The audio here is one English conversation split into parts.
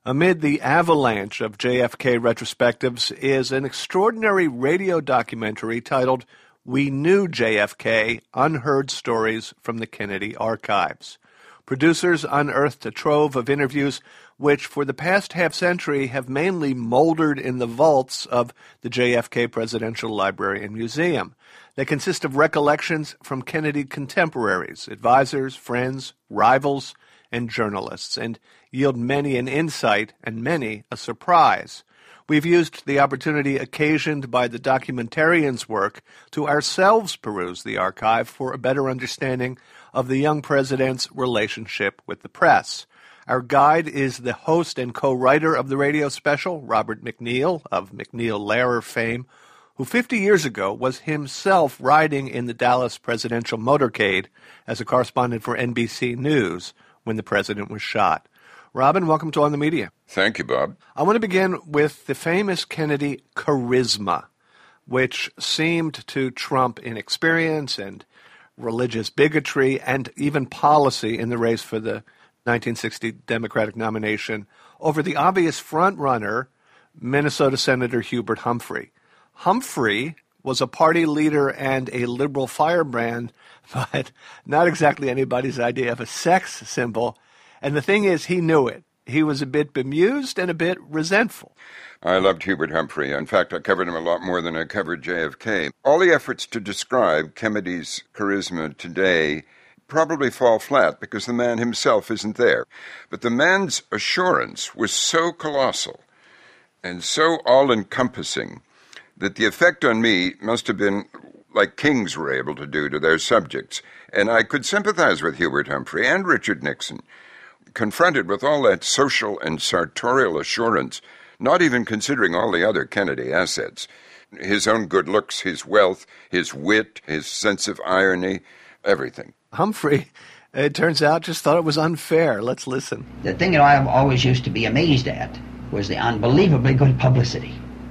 Amid the avalanche of JFK retrospectives is an extraordinary radio documentary titled We Knew JFK, Unheard Stories from the Kennedy Archives. Producers unearthed a trove of interviews which for the past half-century have mainly moldered in the vaults of the JFK Presidential Library and Museum. They consist of recollections from Kennedy contemporaries, advisors, friends, rivals, and journalists, and yield many an insight and many a surprise. We've used the opportunity occasioned by the documentarian's work to ourselves peruse the archive for a better understanding of the young president's relationship with the press. Our guide is the host and co-writer of the radio special, Robert MacNeil, of MacNeil-Lehrer fame, who 50 years ago was himself riding in the Dallas presidential motorcade as a correspondent for NBC News when the president was shot. Robin, welcome to On the Media. Thank you, Bob. I want to begin with the famous Kennedy charisma, which seemed to trump inexperience and religious bigotry and even policy in the race for the 1960 Democratic nomination over the obvious front-runner, Minnesota Senator Hubert Humphrey. Humphrey was a party leader and a liberal firebrand, but not exactly anybody's idea of a sex symbol. And the thing is, he knew it. He was a bit bemused and a bit resentful. I loved Hubert Humphrey. In fact, I covered him a lot more than I covered JFK. All the efforts to describe Kennedy's charisma today probably fall flat because the man himself isn't there. But the man's assurance was so colossal and so all-encompassing that the effect on me must have been like kings were able to do to their subjects. And I could sympathize with Hubert Humphrey and Richard Nixon, confronted with all that social and sartorial assurance, not even considering all the other Kennedy assets. His own good looks, his wealth, his wit, his sense of irony, everything. Humphrey, it turns out, just thought it was unfair. Let's listen. The thing that I always used to be amazed at was the unbelievably good publicity.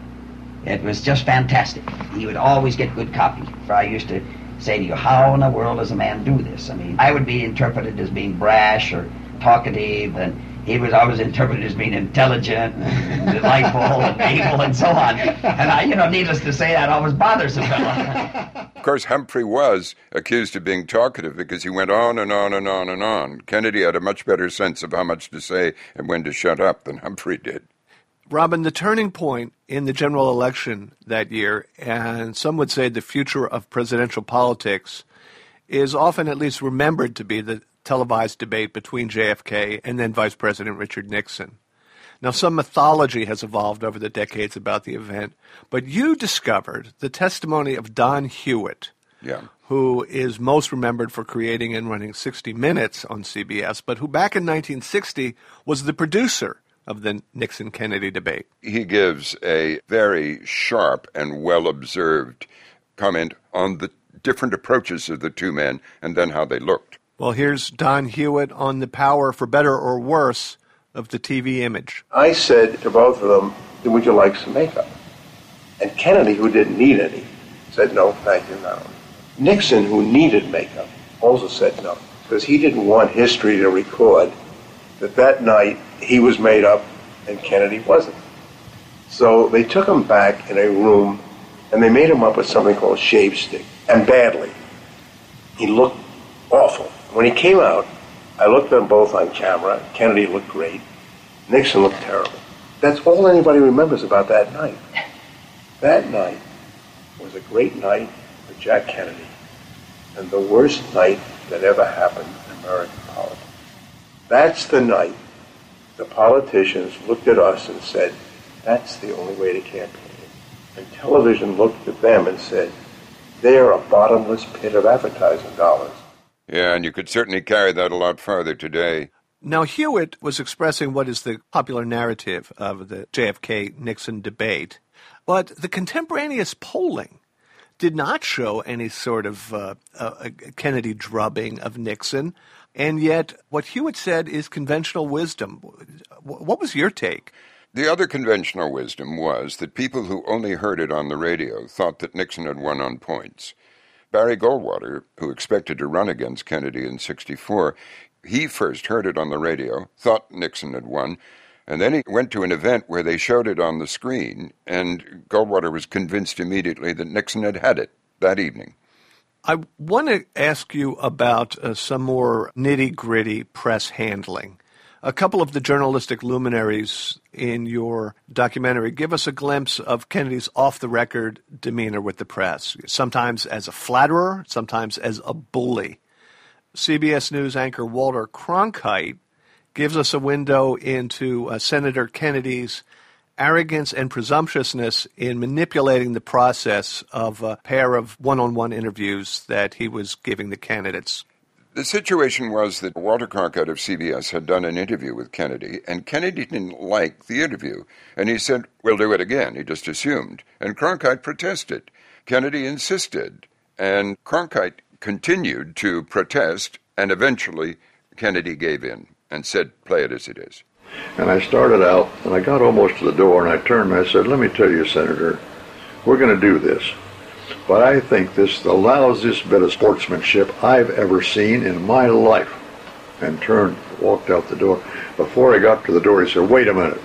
It was just fantastic. He would always get good copy. For I used to say to you, how in the world does a man do this? I mean, I would be interpreted as being brash or talkative, and he was always interpreted as being intelligent and delightful and able and so on. And I, needless to say, that always bothers a fellow. Of course, Humphrey was accused of being talkative because he went on and on and on and on. Kennedy had a much better sense of how much to say and when to shut up than Humphrey did. Robin, the turning point in the general election that year, and some would say the future of presidential politics, is often at least remembered to be the televised debate between JFK and then Vice President Richard Nixon. Now, some mythology has evolved over the decades about the event, but you discovered the testimony of Don Hewitt, who is most remembered for creating and running 60 Minutes on CBS, but who back in 1960 was the producer of the Nixon-Kennedy debate. He gives a very sharp and well-observed comment on the different approaches of the two men and then how they looked. Well, here's Don Hewitt on the power, for better or worse, of the TV image. I said to both of them, would you like some makeup? And Kennedy, who didn't need any, said, no, thank you, no. Nixon, who needed makeup, also said no, because he didn't want history to record that night he was made up and Kennedy wasn't. So they took him back in a room and they made him up with something called shave stick, and badly. He looked awful. When he came out, I looked at them both on camera. Kennedy looked great. Nixon looked terrible. That's all anybody remembers about that night. That night was a great night for Jack Kennedy and the worst night that ever happened in American politics. That's the night the politicians looked at us and said, that's the only way to campaign. And television looked at them and said, they're a bottomless pit of advertising dollars. Yeah, and you could certainly carry that a lot farther today. Now, Hewitt was expressing what is the popular narrative of the JFK-Nixon debate, but the contemporaneous polling did not show any sort of Kennedy drubbing of Nixon, and yet what Hewitt said is conventional wisdom. What was your take? The other conventional wisdom was that people who only heard it on the radio thought that Nixon had won on points. Barry Goldwater, who expected to run against Kennedy in '64, he first heard it on the radio, thought Nixon had won, And then he went to an event where they showed it on the screen, and Goldwater was convinced immediately that Nixon had it that evening. I want to ask you about some more nitty-gritty press handling. A couple of the journalistic luminaries in your documentary give us a glimpse of Kennedy's off-the-record demeanor with the press, sometimes as a flatterer, sometimes as a bully. CBS News anchor Walter Cronkite gives us a window into Senator Kennedy's arrogance and presumptuousness in manipulating the process of a pair of one-on-one interviews that he was giving the candidates. The situation was that Walter Cronkite of CBS had done an interview with Kennedy, and Kennedy didn't like the interview. And he said, "We'll do it again." He just assumed. And Cronkite protested. Kennedy insisted. And Cronkite continued to protest, and eventually Kennedy gave in and said, "Play it as it is." And I started out, and I got almost to the door, and I turned and I said, "Let me tell you, Senator, we're going to do this. But I think this is the lousiest bit of sportsmanship I've ever seen in my life." And turned, walked out the door. Before I got to the door, he said, wait a minute.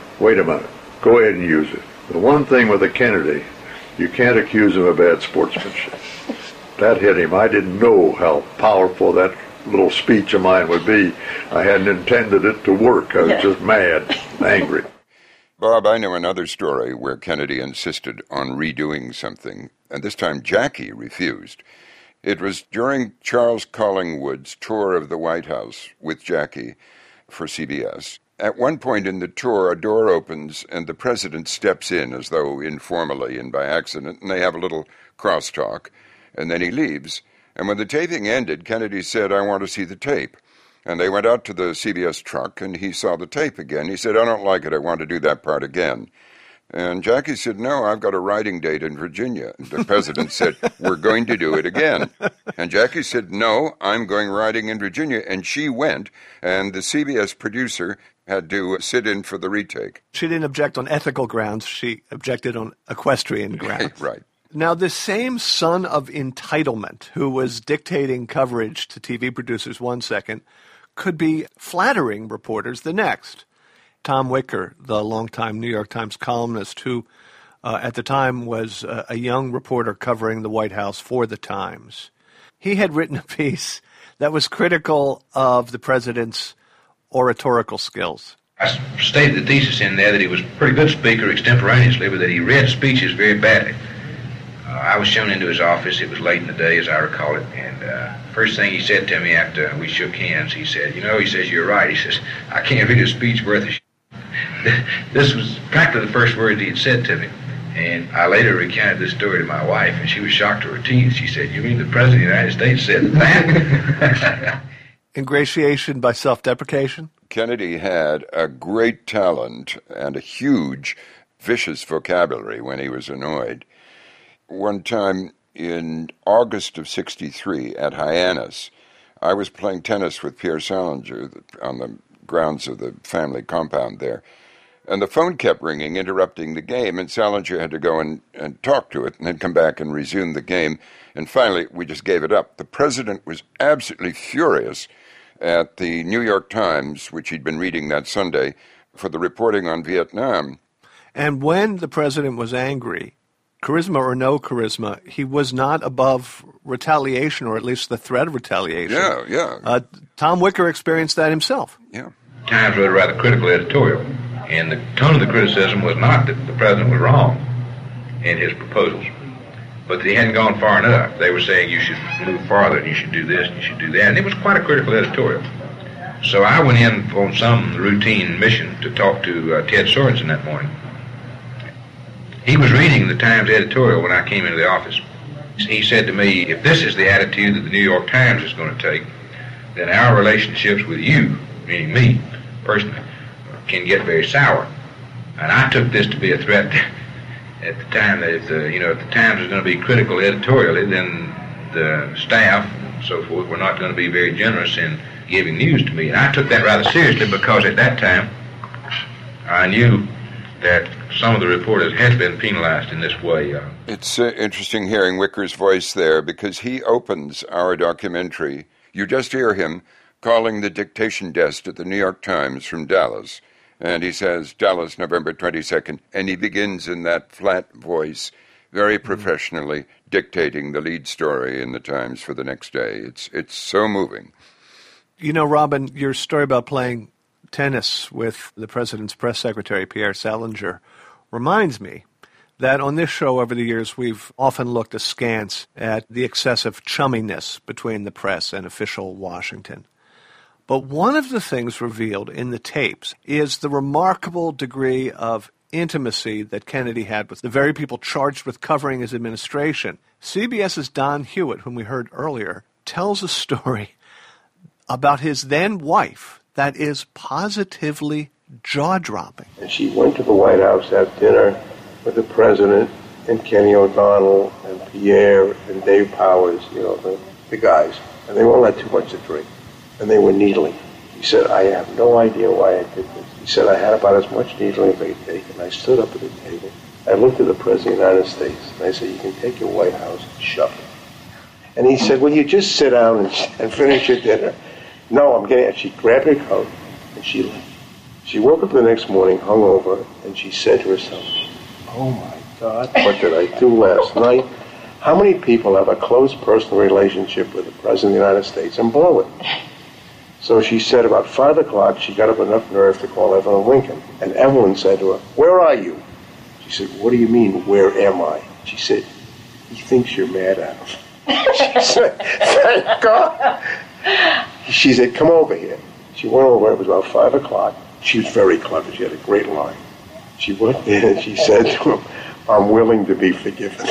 Go ahead and use it. The one thing with a Kennedy, you can't accuse him of bad sportsmanship." That hit him. I didn't know how powerful that little speech of mine would be. I hadn't intended it to work. I was just mad, angry. Bob, I know another story where Kennedy insisted on redoing something, and this time Jackie refused. It was during Charles Collingwood's tour of the White House with Jackie for CBS. At one point in the tour, a door opens and the president steps in as though informally and by accident, and they have a little crosstalk, and then he leaves. And when the taping ended, Kennedy said, "I want to see the tape." And they went out to the CBS truck, and he saw the tape again. He said, "I don't like it. I want to do that part again." And Jackie said, "No, I've got a writing date in Virginia." The president said, "We're going to do it again." And Jackie said, "No, I'm going writing in Virginia." And she went, and the CBS producer had to sit in for the retake. She didn't object on ethical grounds. She objected on equestrian grounds. Right. Now, this same son of entitlement who was dictating coverage to TV producers one second could be flattering reporters the next. Tom Wicker, the longtime New York Times columnist who at the time was a young reporter covering the White House for the Times, he had written a piece that was critical of the president's oratorical skills. I stated the thesis in there that he was a pretty good speaker extemporaneously, but that he read speeches very badly. I was shown into his office. It was late in the day, as I recall it, and first thing he said to me after we shook hands, he said, he says, "You're right." He says, "I can't read a speech worth a shit." This was practically the first word he had said to me, and I later recounted this story to my wife, and she was shocked to her teeth. She said, "You mean the President of the United States said that?" Ingratiation by self-deprecation? Kennedy had a great talent and a huge, vicious vocabulary when he was annoyed. One time in August of '63 at Hyannis, I was playing tennis with Pierre Salinger on the grounds of the family compound there. And the phone kept ringing, interrupting the game, and Salinger had to go and talk to it and then come back and resume the game. And finally, we just gave it up. The president was absolutely furious at the New York Times, which he'd been reading that Sunday, for the reporting on Vietnam. And when the president was angry, charisma or no charisma, he was not above retaliation, or at least the threat of retaliation. Yeah. Tom Wicker experienced that himself. Yeah. Times wrote a rather critical editorial, and the tone of the criticism was not that the president was wrong in his proposals, but that he hadn't gone far enough. They were saying you should move farther, and you should do this, and you should do that, and it was quite a critical editorial. So I went in on some routine mission to talk to Ted Sorensen that morning. He was reading the Times editorial when I came into the office. He said to me, "If this is the attitude that the New York Times is going to take, then our relationships with you," meaning me personally, "can get very sour." And I took this to be a threat at the time that if the Times was going to be critical editorially, then the staff and so forth were not going to be very generous in giving news to me. And I took that rather seriously because at that time I knew that some of the reporters had been penalized in this way. It's interesting hearing Wicker's voice there because he opens our documentary. You just hear him calling the dictation desk at the New York Times from Dallas. And he says, Dallas, November 22nd, and he begins in that flat voice, very professionally dictating the lead story in the Times for the next day. It's so moving. You know, Robin, your story about playing tennis with the president's press secretary, Pierre Salinger, reminds me that on this show over the years, we've often looked askance at the excessive chumminess between the press and official Washington. But one of the things revealed in the tapes is the remarkable degree of intimacy that Kennedy had with the very people charged with covering his administration. CBS's Don Hewitt, whom we heard earlier, tells a story about his then wife that is positively jaw-dropping. And she went to the White House to have dinner with the president and Kenny O'Donnell and Pierre and Dave Powers, the guys. And they all had too much to drink. And they were needling. He said, I have no idea why I did this. He said, I had about as much needling as I could take. And I stood up at the table. I looked at the President of the United States. And I said, you can take your White House and shove it. And he said, well, you just sit down and finish your dinner. No, I'm getting it. She grabbed her coat and she left. She woke up the next morning hungover and she said to herself, oh my God, what did I do last night? How many people have a close personal relationship with the President of the United States and blow it? So she said about 5 o'clock, she got up enough nerve to call Evelyn Lincoln. And Evelyn said to her, where are you? She said, what do you mean, where am I? She said, he thinks you're mad at him. She said, thank God. She said, come over here. She went over, it was about 5 o'clock. She was very clever, she had a great line. She went in and she said to him, I'm willing to be forgiven.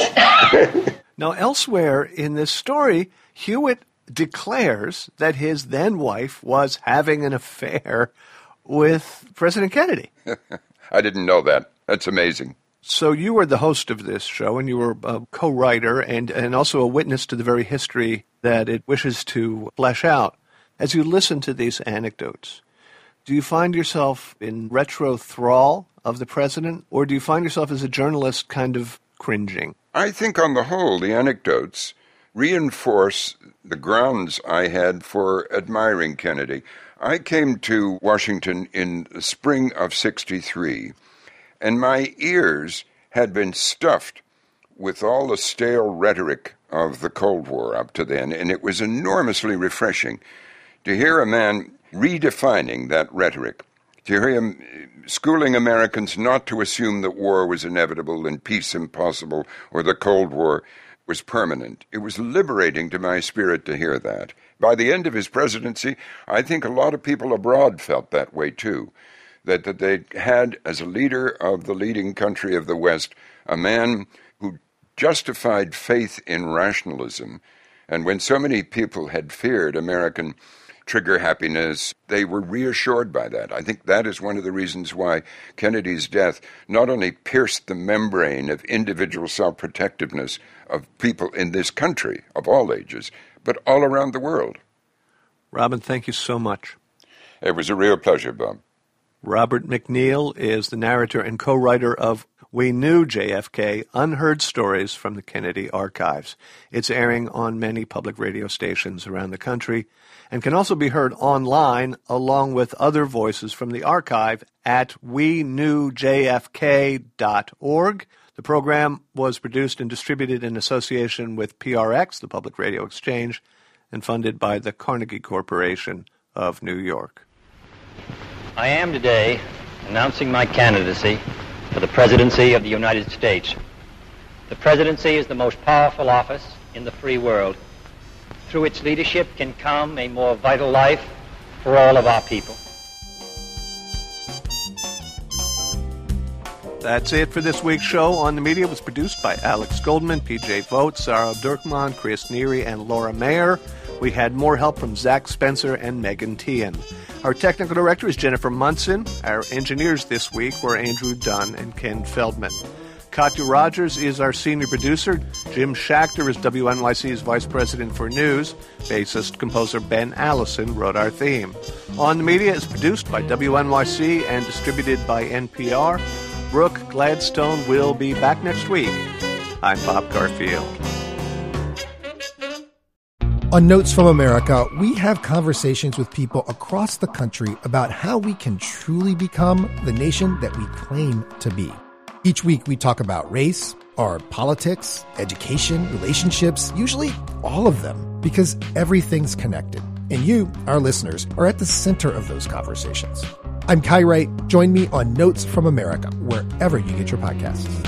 Now, elsewhere in this story, Hewitt declares that his then wife was having an affair with President Kennedy. I didn't know that. That's amazing. So you were the host of this show, and you were a co-writer and also a witness to the very history that it wishes to flesh out. As you listen to these anecdotes, do you find yourself in retro thrall of the president, or do you find yourself as a journalist kind of cringing? I think on the whole, the anecdotes reinforce the grounds I had for admiring Kennedy. I came to Washington in the spring of '63, and my ears had been stuffed with all the stale rhetoric of the Cold War up to then, and it was enormously refreshing to hear a man redefining that rhetoric, to hear him schooling Americans not to assume that war was inevitable and peace impossible or the Cold War was permanent. It was liberating to my spirit to hear that. By the end of his presidency, I think a lot of people abroad felt that way too, that they had as a leader of the leading country of the West a man who justified faith in rationalism. And when so many people had feared American trigger happiness, they were reassured by that. I think that is one of the reasons why Kennedy's death not only pierced the membrane of individual self-protectiveness of people in this country of all ages, but all around the world. Robin, thank you so much. It was a real pleasure, Bob. Robert McNeil is the narrator and co-writer of We Knew JFK, Unheard Stories from the Kennedy Archives. It's airing on many public radio stations around the country and can also be heard online along with other voices from the archive at wenewjfk.org. The program was produced and distributed in association with PRX, the Public Radio Exchange, and funded by the Carnegie Corporation of New York. I am today announcing my candidacy for the presidency of the United States. The presidency is the most powerful office in the free world. Through its leadership can come a more vital life for all of our people. That's it for this week's show. On the Media was produced by Alex Goldman, PJ Vogt, Sarah Dirkman, Chris Neary, and Laura Mayer. We had more help from Zach Spencer and Megan Tian. Our technical director is Jennifer Munson. Our engineers this week were Andrew Dunn and Ken Feldman. Katya Rogers is our senior producer. Jim Schachter is WNYC's vice president for news. Bassist composer Ben Allison wrote our theme. On the Media is produced by WNYC and distributed by NPR. Brooke Gladstone will be back next week. I'm Bob Garfield. On Notes from America, we have conversations with people across the country about how we can truly become the nation that we claim to be. Each week, we talk about race, our politics, education, relationships, usually all of them, because everything's connected. And you, our listeners, are at the center of those conversations. I'm Kai Wright. Join me on Notes from America, wherever you get your podcasts.